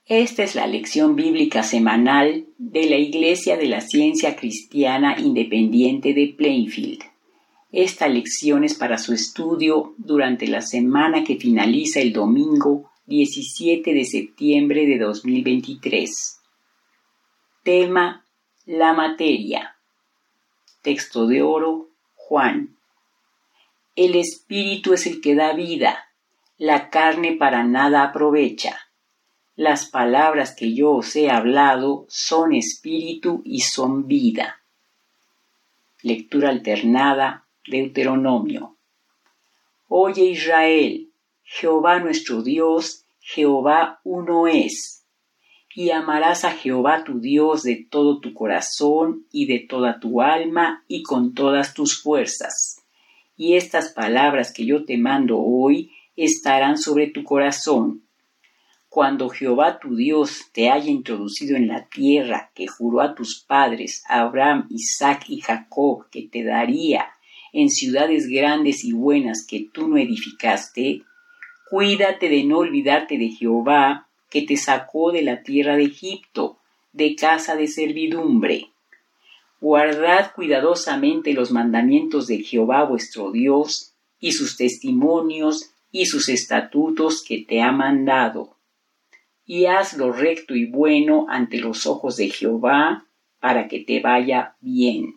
Esta es la lección bíblica semanal de la Iglesia de la Ciencia Cristiana Independiente de Plainfield. Esta lección es para su estudio durante la semana que finaliza el domingo 17 de septiembre de 2023. Tema: la materia. Texto de oro: Juan. El espíritu es el que da vida, la carne para nada aprovecha. Las palabras que yo os he hablado son espíritu y son vida. Lectura alternada, Deuteronomio. Oye Israel, Jehová nuestro Dios, Jehová uno es. Y amarás a Jehová tu Dios de todo tu corazón y de toda tu alma y con todas tus fuerzas. Y estas palabras que yo te mando hoy estarán sobre tu corazón. Cuando Jehová tu Dios te haya introducido en la tierra que juró a tus padres, Abraham, Isaac y Jacob, que te daría, en ciudades grandes y buenas que tú no edificaste, cuídate de no olvidarte de Jehová, que te sacó de la tierra de Egipto, de casa de servidumbre. Guardad cuidadosamente los mandamientos de Jehová vuestro Dios, y sus testimonios y sus estatutos que te ha mandado. Y haz lo recto y bueno ante los ojos de Jehová, para que te vaya bien.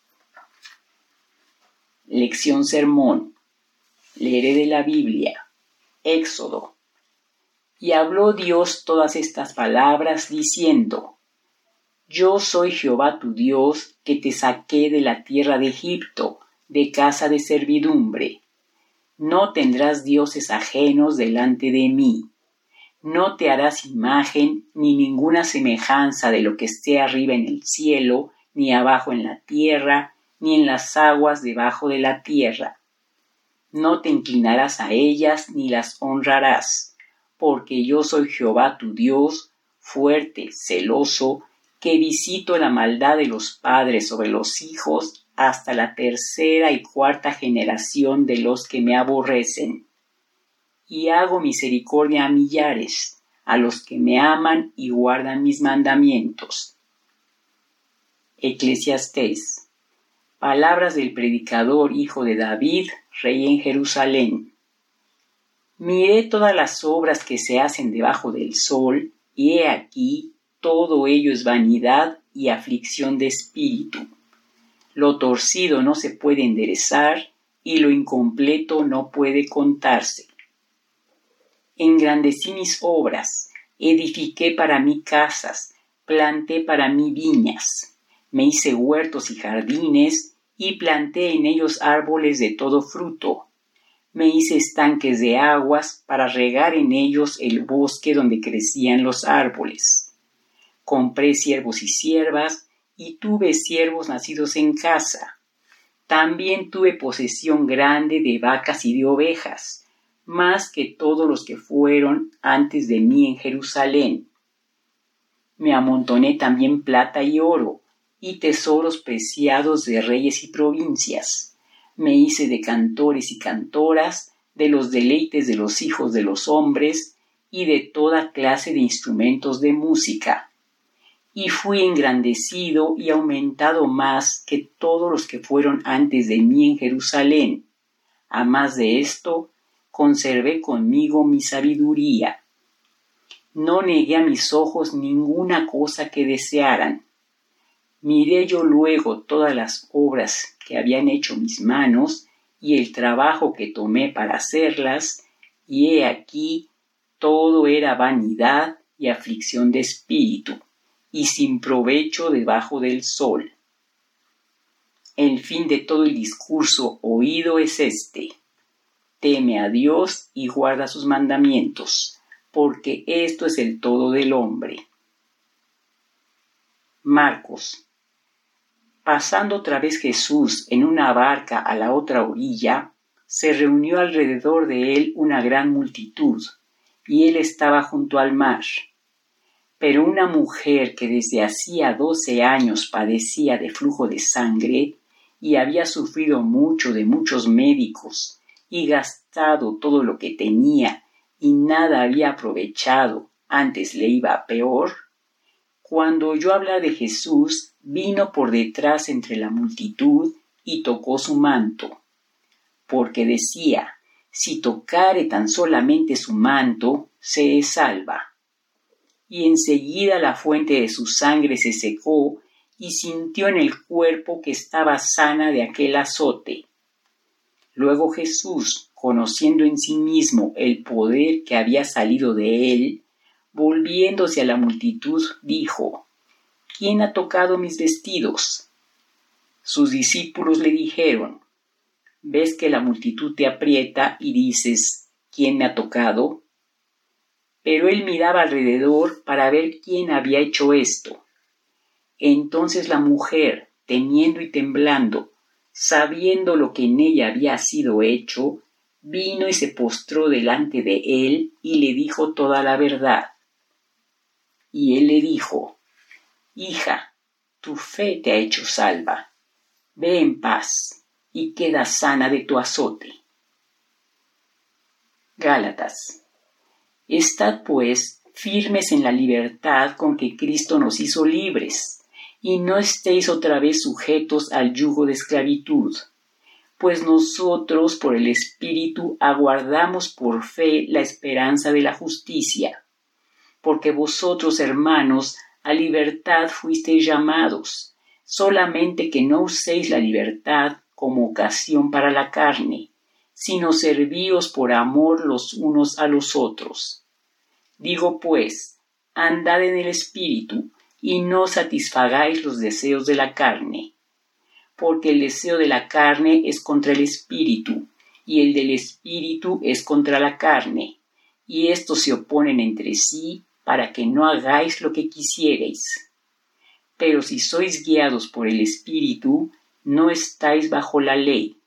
Lección sermón. Leeré de la Biblia. Éxodo. Y habló Dios todas estas palabras, diciendo: Yo soy Jehová tu Dios, que te saqué de la tierra de Egipto, de casa de servidumbre. No tendrás dioses ajenos delante de mí. No te harás imagen ni ninguna semejanza de lo que esté arriba en el cielo, ni abajo en la tierra, ni en las aguas debajo de la tierra. No te inclinarás a ellas ni las honrarás, porque yo soy Jehová tu Dios, fuerte, celoso, que visito la maldad de los padres sobre los hijos hasta la tercera y cuarta generación de los que me aborrecen. Y hago misericordia a millares, a los que me aman y guardan mis mandamientos. Eclesiastés. Palabras del predicador hijo de David, rey en Jerusalén. Miré todas las obras que se hacen debajo del sol, y he aquí, todo ello es vanidad y aflicción de espíritu. Lo torcido no se puede enderezar, y lo incompleto no puede contarse. Engrandecí mis obras, edifiqué para mí casas, planté para mí viñas, me hice huertos y jardines, y planté en ellos árboles de todo fruto. Me hice estanques de aguas para regar en ellos el bosque donde crecían los árboles. Compré siervos y siervas, y tuve siervos nacidos en casa. También tuve posesión grande de vacas y de ovejas, más que todos los que fueron antes de mí en Jerusalén. Me amontoné también plata y oro, y tesoros preciados de reyes y provincias. Me hice de cantores y cantoras, de los deleites de los hijos de los hombres, y de toda clase de instrumentos de música. Y fui engrandecido y aumentado más que todos los que fueron antes de mí en Jerusalén. A más de esto, conservé conmigo mi sabiduría. No negué a mis ojos ninguna cosa que desearan. Miré yo luego todas las obras que habían hecho mis manos y el trabajo que tomé para hacerlas, y he aquí, todo era vanidad y aflicción de espíritu, y sin provecho debajo del sol. El fin de todo el discurso oído es este: teme a Dios y guarda sus mandamientos, porque esto es el todo del hombre. Marcos. Pasando otra vez Jesús en una barca a la otra orilla, se reunió alrededor de él una gran multitud, y él estaba junto al mar. Pero una mujer que desde hacía 12 años padecía de flujo de sangre, y había sufrido mucho de muchos médicos, y gastado todo lo que tenía, y nada había aprovechado, antes le iba peor, cuando oyó hablar de Jesús, vino por detrás entre la multitud y tocó su manto, porque decía, si tocare tan solamente su manto, se salva. Y enseguida la fuente de su sangre se secó y sintió en el cuerpo que estaba sana de aquel azote. Luego Jesús, conociendo en sí mismo el poder que había salido de él, volviéndose a la multitud, dijo, ¿quién ha tocado mis vestidos? Sus discípulos le dijeron, ¿ves que la multitud te aprieta y dices, ¿quién me ha tocado? Pero él miraba alrededor para ver quién había hecho esto. Entonces la mujer, temiendo y temblando, sabiendo lo que en ella había sido hecho, vino y se postró delante de él y le dijo toda la verdad. Y él le dijo, hija, tu fe te ha hecho salva. Ve en paz y queda sana de tu azote. Gálatas. Estad, pues, firmes en la libertad con que Cristo nos hizo libres, y no estéis otra vez sujetos al yugo de esclavitud. Pues nosotros, por el Espíritu, aguardamos por fe la esperanza de la justicia. Porque vosotros, hermanos, a libertad fuisteis llamados, solamente que no uséis la libertad como ocasión para la carne, sino servíos por amor los unos a los otros. Digo pues, andad en el Espíritu, y no satisfagáis los deseos de la carne. Porque el deseo de la carne es contra el Espíritu, y el del Espíritu es contra la carne, y estos se oponen entre sí, para que no hagáis lo que quisierais. Pero si sois guiados por el Espíritu, no estáis bajo la ley.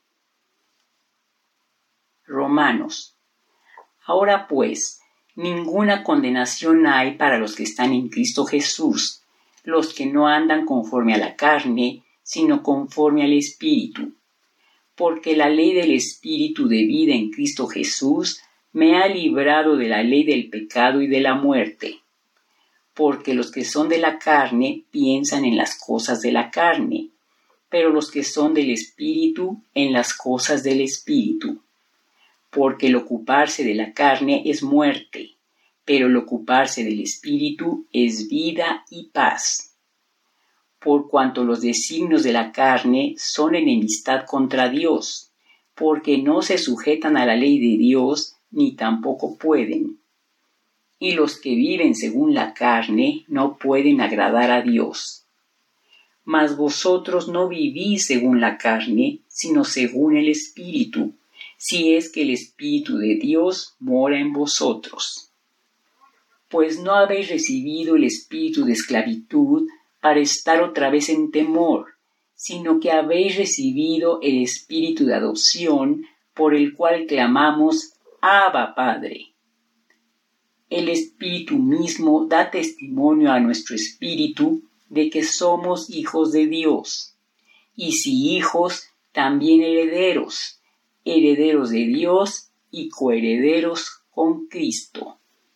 Romanos. Ahora pues, ninguna condenación hay para los que están en Cristo Jesús, los que no andan conforme a la carne, sino conforme al Espíritu. Porque la ley del Espíritu de vida en Cristo Jesús me ha librado de la ley del pecado y de la muerte. Porque los que son de la carne piensan en las cosas de la carne, pero los que son del Espíritu en las cosas del Espíritu. Porque el ocuparse de la carne es muerte, pero el ocuparse del Espíritu es vida y paz. Por cuanto los designios de la carne son enemistad contra Dios, porque no se sujetan a la ley de Dios, ni tampoco pueden. Y los que viven según la carne no pueden agradar a Dios. Mas vosotros no vivís según la carne, sino según el Espíritu, si es que el Espíritu de Dios mora en vosotros. Pues no habéis recibido el espíritu de esclavitud para estar otra vez en temor, sino que habéis recibido el espíritu de adopción, por el cual clamamos, Abba, Padre. El Espíritu mismo da testimonio a nuestro espíritu de que somos hijos de Dios, y si hijos, también herederos, herederos de Dios y coherederos con Cristo.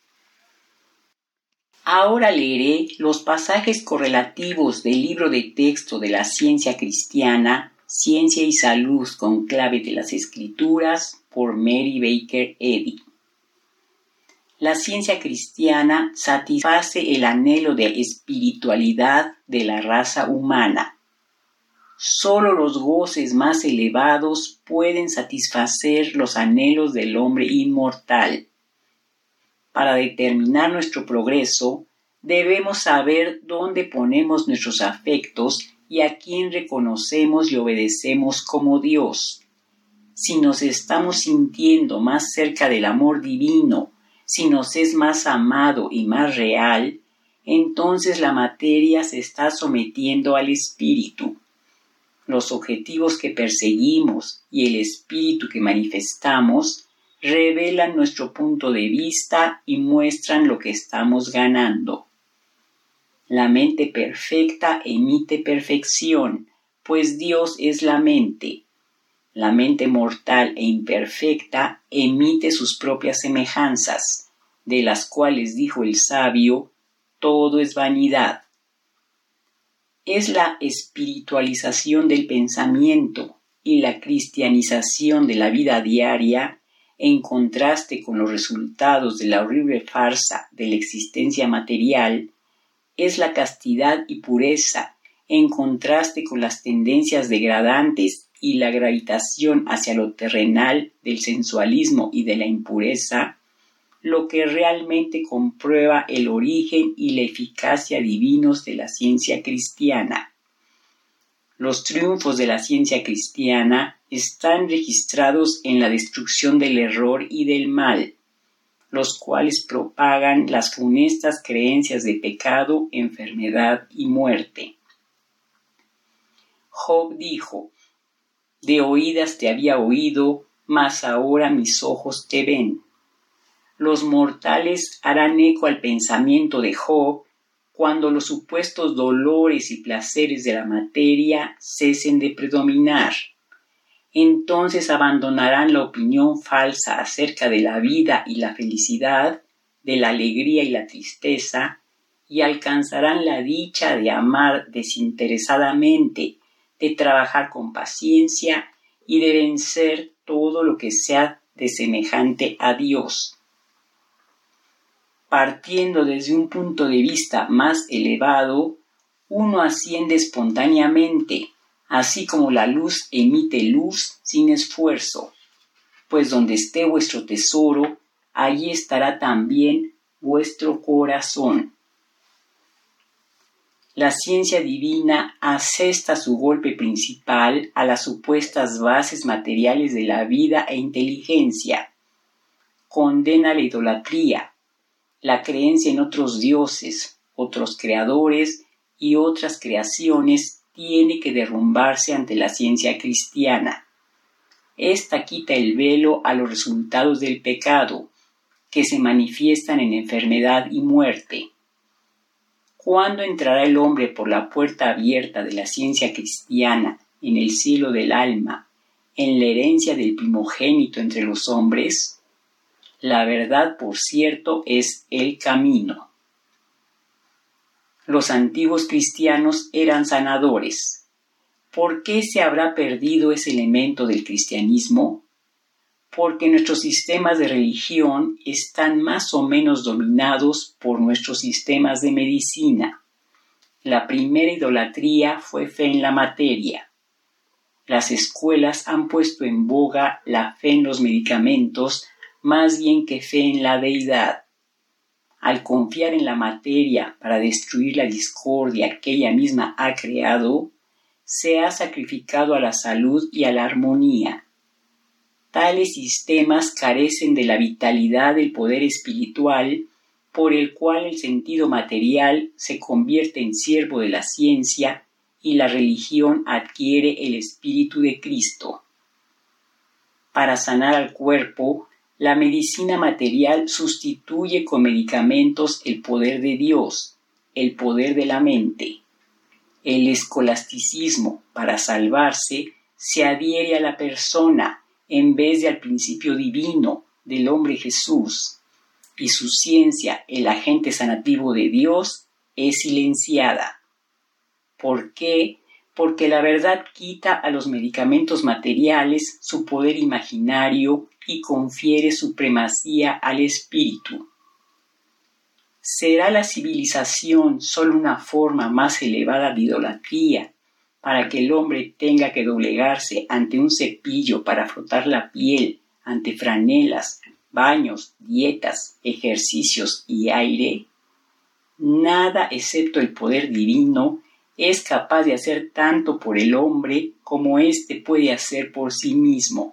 Ahora leeré los pasajes correlativos del libro de texto de la ciencia cristiana, Ciencia y Salud con clave de las Escrituras, por Mary Baker Eddy. La ciencia cristiana satisface el anhelo de espiritualidad de la raza humana. Solo los goces más elevados pueden satisfacer los anhelos del hombre inmortal. Para determinar nuestro progreso, debemos saber dónde ponemos nuestros afectos y a quién reconocemos y obedecemos como Dios. Si nos estamos sintiendo más cerca del amor divino, si nos es más amado y más real, entonces la materia se está sometiendo al espíritu. Los objetivos que perseguimos y el espíritu que manifestamos revelan nuestro punto de vista y muestran lo que estamos ganando. La mente perfecta emite perfección, pues Dios es la mente. La mente mortal e imperfecta emite sus propias semejanzas, de las cuales dijo el sabio, todo es vanidad. Es la espiritualización del pensamiento y la cristianización de la vida diaria, en contraste con los resultados de la horrible farsa de la existencia material, es la castidad y pureza, en contraste con las tendencias degradantes y la gravitación hacia lo terrenal del sensualismo y de la impureza, lo que realmente comprueba el origen y la eficacia divinos de la ciencia cristiana. Los triunfos de la ciencia cristiana están registrados en la destrucción del error y del mal, los cuales propagan las funestas creencias de pecado, enfermedad y muerte. Job dijo, de oídas te había oído, mas ahora mis ojos te ven. Los mortales harán eco al pensamiento de Job cuando los supuestos dolores y placeres de la materia cesen de predominar. Entonces abandonarán la opinión falsa acerca de la vida y la felicidad, de la alegría y la tristeza, y alcanzarán la dicha de amar desinteresadamente, de trabajar con paciencia y de vencer todo lo que sea desemejante a Dios. Partiendo desde un punto de vista más elevado, uno asciende espontáneamente, así como la luz emite luz sin esfuerzo, pues donde esté vuestro tesoro, allí estará también vuestro corazón. La ciencia divina asesta su golpe principal a las supuestas bases materiales de la vida e inteligencia. Condena la idolatría, la creencia en otros dioses, otros creadores y otras creaciones tiene que derrumbarse ante la ciencia cristiana. Esta quita el velo a los resultados del pecado, que se manifiestan en enfermedad y muerte. ¿Cuándo entrará el hombre por la puerta abierta de la ciencia cristiana en el cielo del alma, en la herencia del primogénito entre los hombres? La verdad, por cierto, es el camino. Los antiguos cristianos eran sanadores. ¿Por qué se habrá perdido ese elemento del cristianismo? Porque nuestros sistemas de religión están más o menos dominados por nuestros sistemas de medicina. La primera idolatría fue fe en la materia. Las escuelas han puesto en boga la fe en los medicamentos más bien que fe en la deidad. Al confiar en la materia para destruir la discordia que ella misma ha creado, se ha sacrificado a la salud y a la armonía. Tales sistemas carecen de la vitalidad del poder espiritual, por el cual el sentido material se convierte en siervo de la ciencia y la religión adquiere el espíritu de Cristo. Para sanar al cuerpo, la medicina material sustituye con medicamentos el poder de Dios, el poder de la mente. El escolasticismo, para salvarse, se adhiere a la persona en vez de al principio divino del hombre Jesús, y su ciencia, el agente sanativo de Dios, es silenciada. ¿Por qué? Porque la verdad quita a los medicamentos materiales su poder imaginario y confiere supremacía al espíritu. ¿Será la civilización solo una forma más elevada de idolatría para que el hombre tenga que doblegarse ante un cepillo para frotar la piel, ante franelas, baños, dietas, ejercicios y aire? Nada excepto el poder divino es capaz de hacer tanto por el hombre como éste puede hacer por sí mismo.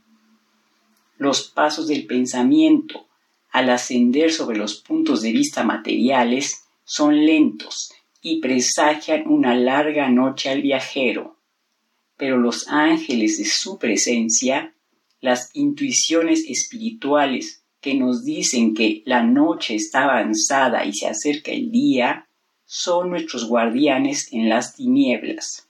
Los pasos del pensamiento, al ascender sobre los puntos de vista materiales, son lentos y presagian una larga noche al viajero. Pero los ángeles de su presencia, las intuiciones espirituales que nos dicen que la noche está avanzada y se acerca el día, son nuestros guardianes en las tinieblas.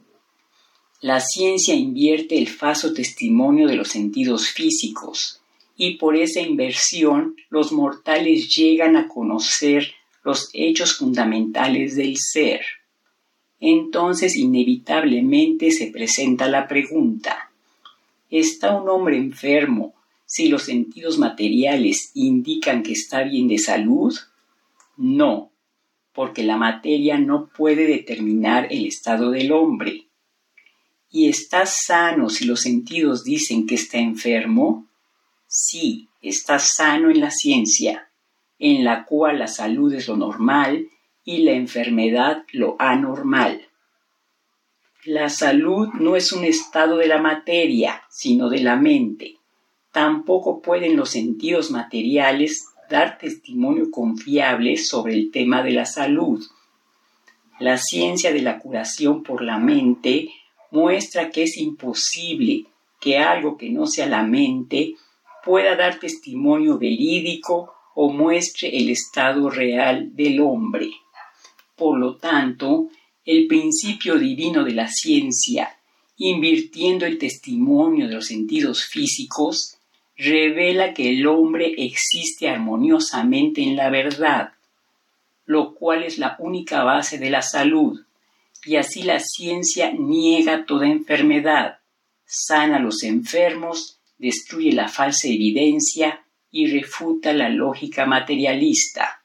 La ciencia invierte el falso testimonio de los sentidos físicos y por esa inversión los mortales llegan a conocer los hechos fundamentales del ser. Entonces inevitablemente se presenta la pregunta: ¿está un hombre enfermo si los sentidos materiales indican que está bien de salud? No, porque la materia no puede determinar el estado del hombre. ¿Y está sano si los sentidos dicen que está enfermo? Sí, está sano en la ciencia, en la cual la salud es lo normal y la enfermedad lo anormal. La salud no es un estado de la materia, sino de la mente. Tampoco pueden los sentidos materiales dar testimonio confiable sobre el tema de la salud. La ciencia de la curación por la mente muestra que es imposible que algo que no sea la mente pueda dar testimonio verídico o muestre el estado real del hombre. Por lo tanto, el principio divino de la ciencia, invirtiendo el testimonio de los sentidos físicos, revela que el hombre existe armoniosamente en la verdad, lo cual es la única base de la salud, y así la ciencia niega toda enfermedad, sana a los enfermos, destruye la falsa evidencia y refuta la lógica materialista.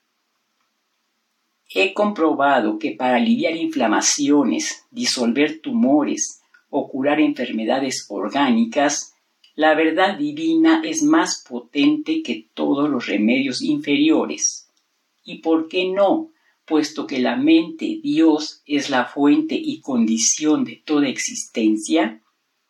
He comprobado que para aliviar inflamaciones, disolver tumores o curar enfermedades orgánicas, la verdad divina es más potente que todos los remedios inferiores. ¿Y por qué no? Puesto que la mente, Dios, es la fuente y condición de toda existencia.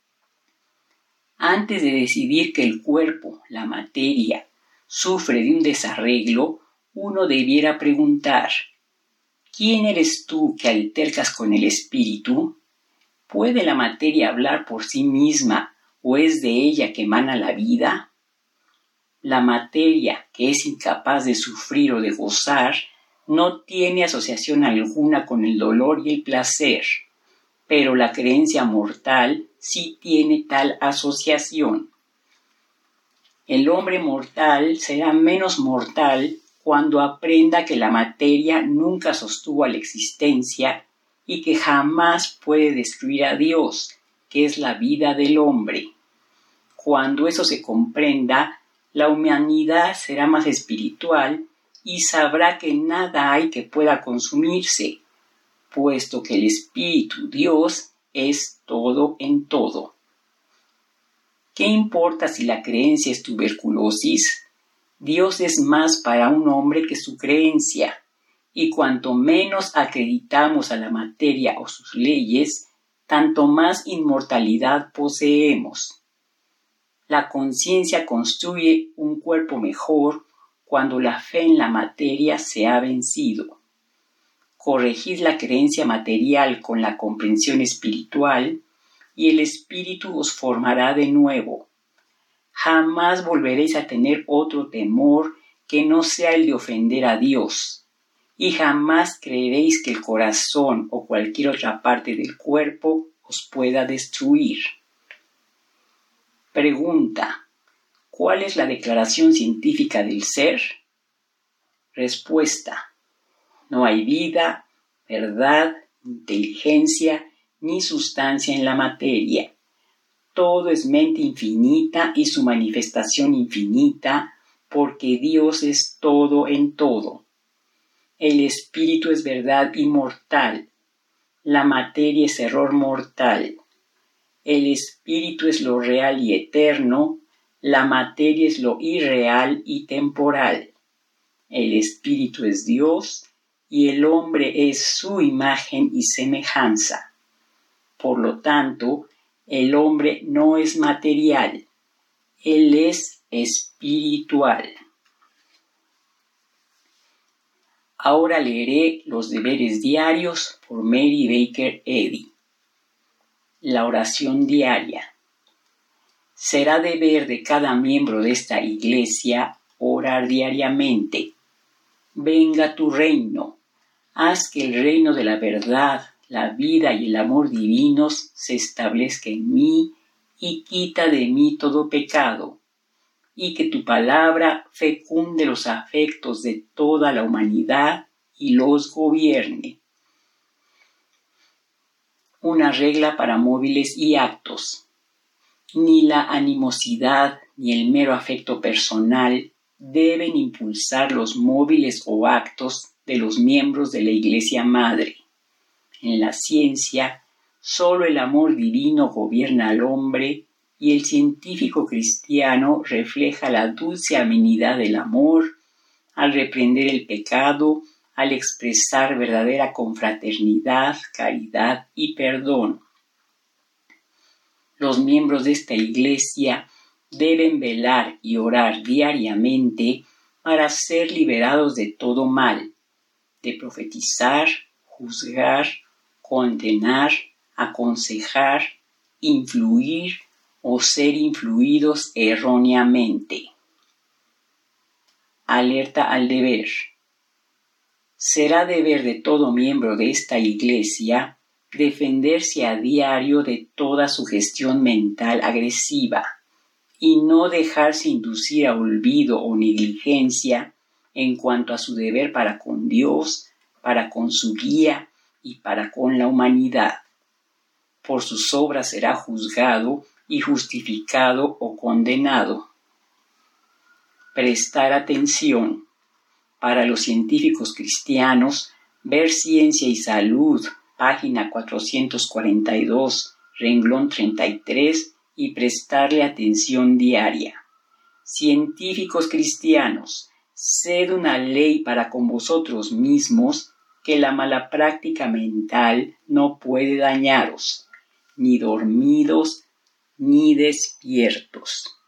Antes de decidir que el cuerpo, la materia, sufre de un desarreglo, uno debiera preguntar: ¿quién eres tú que altercas con el espíritu? ¿Puede la materia hablar por sí misma o es de ella que emana la vida? La materia, que es incapaz de sufrir o de gozar, no tiene asociación alguna con el dolor y el placer, pero la creencia mortal sí tiene tal asociación. El hombre mortal será menos mortal cuando aprenda que la materia nunca sostuvo a la existencia y que jamás puede destruir a Dios, que es la vida del hombre. Cuando eso se comprenda, la humanidad será más espiritual y sabrá que nada hay que pueda consumirse, puesto que el Espíritu Dios es todo en todo. ¿Qué importa si la creencia es tuberculosis? Dios es más para un hombre que su creencia, y cuanto menos acreditamos a la materia o sus leyes, tanto más inmortalidad poseemos. La conciencia construye un cuerpo mejor cuando la fe en la materia se ha vencido. Corregid la creencia material con la comprensión espiritual y el espíritu os formará de nuevo. Jamás volveréis a tener otro temor que no sea el de ofender a Dios, y jamás creeréis que el corazón o cualquier otra parte del cuerpo os pueda destruir. Pregunta: ¿cuál es la declaración científica del ser? Respuesta: no hay vida, verdad, inteligencia ni sustancia en la materia. Todo es mente infinita y su manifestación infinita, porque Dios es todo en todo. El espíritu es verdad inmortal. La materia es error mortal. El espíritu es lo real y eterno. La materia es lo irreal y temporal. El espíritu es Dios y el hombre es su imagen y semejanza. Por lo tanto, el hombre no es material, él es espiritual. Ahora leeré los deberes diarios por Mary Baker Eddy. La oración diaria. Será deber de cada miembro de esta iglesia orar diariamente. Venga tu reino, haz que el reino de la verdad, la vida y el amor divinos se establezca en mí y quita de mí todo pecado. y que tu palabra fecunde los afectos de toda la humanidad y los gobierne. Una regla para móviles y actos. Ni la animosidad ni el mero afecto personal deben impulsar los móviles o actos de los miembros de la Iglesia Madre. En la ciencia, solo el amor divino gobierna al hombre y el científico cristiano refleja la dulce amenidad del amor al reprender el pecado, al expresar verdadera confraternidad, caridad y perdón. Los miembros de esta Iglesia deben velar y orar diariamente para ser liberados de todo mal, de profetizar, juzgar, condenar, aconsejar, influir o ser influidos erróneamente. Alerta al deber. Será deber de todo miembro de esta Iglesia defenderse a diario de toda sugestión mental agresiva y no dejarse inducir a olvido o negligencia en cuanto a su deber para con Dios, para con su guía y para con la humanidad. Por sus obras será juzgado y justificado o condenado. Prestar atención. Para los científicos cristianos, ver Ciencia y Salud, página 442, renglón 33, y prestarle atención diaria. Científicos cristianos, sed una ley para con vosotros mismos que la mala práctica mental no puede dañaros, ni dormidos ni despiertos.